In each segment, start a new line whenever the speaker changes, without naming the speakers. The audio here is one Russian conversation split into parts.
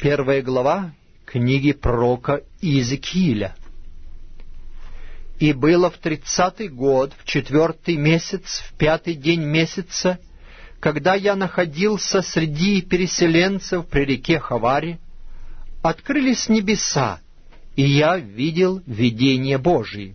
1 глава книги пророка Иезекииля. «И было в 30-й год, в 4-й месяц, в 5-й день месяца, когда я находился среди переселенцев при реке Хаваре, открылись небеса, и я видел видение Божие.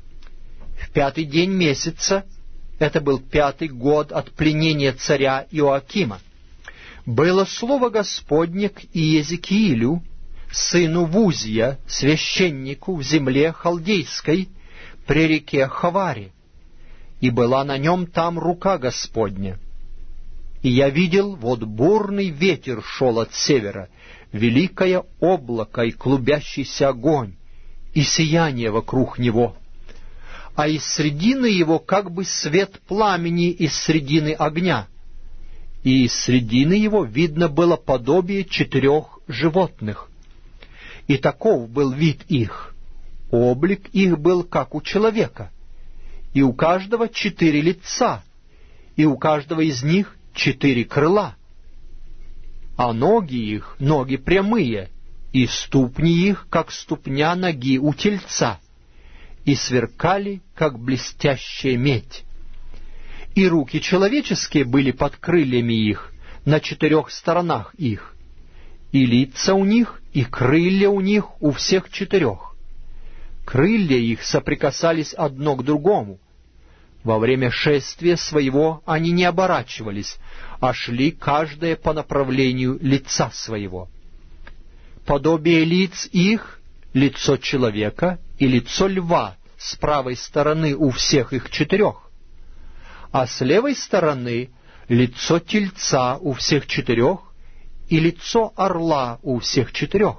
В 5-й день месяца, это был 5-й год от пленения царя Иоакима, было слово Господне к Иезекиилю, сыну Вузия, священнику в земле халдейской, при реке Хаваре, и была на нем там рука Господня. И я видел, вот бурный ветер шел от севера, великое облако и клубящийся огонь, и сияние вокруг него, а из средины его как бы свет пламени из средины огня, и из средины его видно было подобие 4 животных. И таков был вид их, облик их был как у человека, и у каждого 4 лица, и у каждого из них 4 крыла. А ноги их, ноги прямые, и ступни их, как ступня ноги у тельца, и сверкали, как блестящая медь. И руки человеческие были под крыльями их, на 4 сторонах их, и лица у них, и крылья у них у всех 4. Крылья их соприкасались одно к другому. Во время шествия своего они не оборачивались, а шли каждое по направлению лица своего. Подобие лиц их — лицо человека и лицо льва с правой стороны у всех их 4, а с левой стороны лицо тельца у всех 4 и лицо орла у всех 4.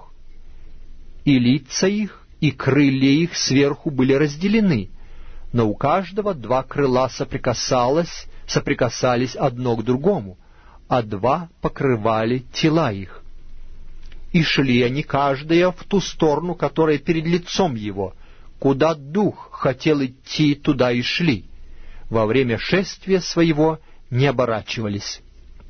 И лица их, и крылья их сверху были разделены, но у каждого 2 крыла соприкасались одно к другому, а 2 покрывали тела их. И шли они каждая в ту сторону, которая перед лицом его, куда дух хотел идти, туда и шли. Во время шествия своего не оборачивались.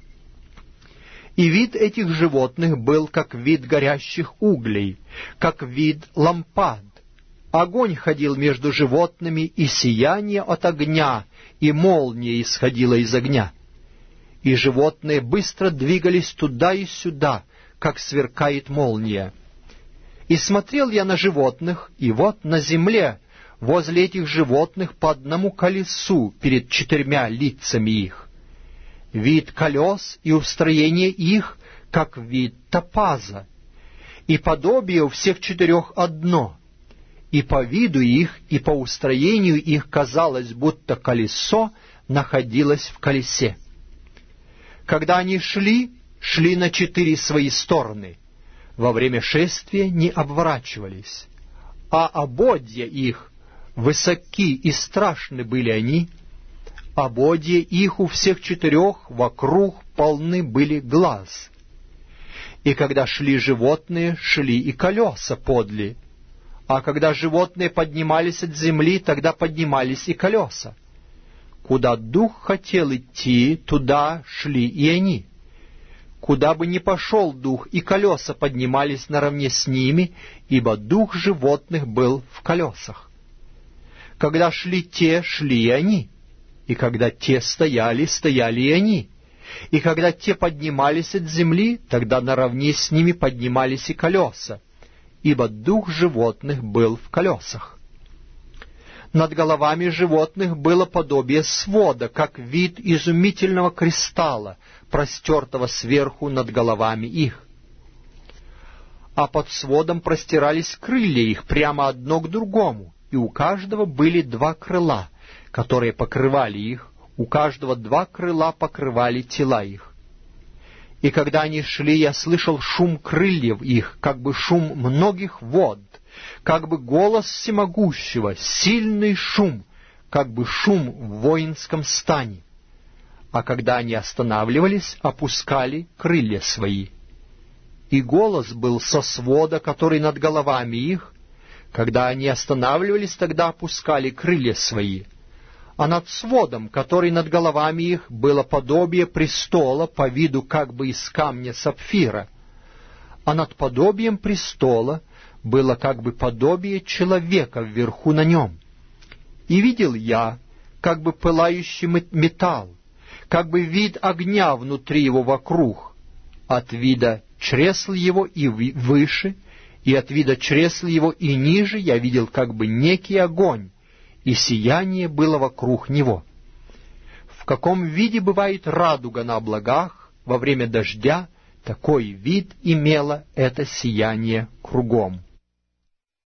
И вид этих животных был, как вид горящих углей, как вид лампад. Огонь ходил между животными, и сияние от огня, и молния исходила из огня. И животные быстро двигались туда и сюда, как сверкает молния. И смотрел я на животных, и вот на земле, возле этих животных по 1 колесу перед 4 лицами их. Вид колес и устроение их, как вид топаза, и подобие у всех 4 одно, и по виду их, и по устроению их казалось, будто колесо находилось в колесе. Когда они шли на 4 свои стороны, во время шествия не оборачивались, а ободья их, высоки и страшны были они, ободья их у всех 4 вокруг полны были глаз. И когда шли животные, шли и колеса подле, а когда животные поднимались от земли, тогда поднимались и колеса. Куда дух хотел идти, туда шли и они. Куда бы ни пошел дух, и колеса поднимались наравне с ними, ибо дух животных был в колесах. Когда шли те, шли и они, и когда те стояли, стояли и они, и когда те поднимались от земли, тогда наравне с ними поднимались и колеса, ибо дух животных был в колесах. Над головами животных было подобие свода, как вид изумительного кристалла, простертого сверху над головами их. А под сводом простирались крылья их прямо одно к другому, и у каждого были 2 крыла, которые покрывали их, у каждого 2 крыла покрывали тела их. И когда они шли, я слышал шум крыльев их, как бы шум многих вод, как бы голос всемогущего, сильный шум, как бы шум в воинском стане. А когда они останавливались, опускали крылья свои. И голос был со свода, который над головами их. Когда они останавливались, тогда опускали крылья свои. А над сводом, который над головами их, было подобие престола по виду как бы из камня сапфира, а над подобием престола было как бы подобие человека вверху на нем. И видел я, как бы пылающий металл, как бы вид огня внутри его вокруг, от вида чресл его и выше, и от вида чресл его и ниже я видел как бы некий огонь, и сияние было вокруг него. В каком виде бывает радуга на облаках во время дождя, такой вид имело это сияние кругом.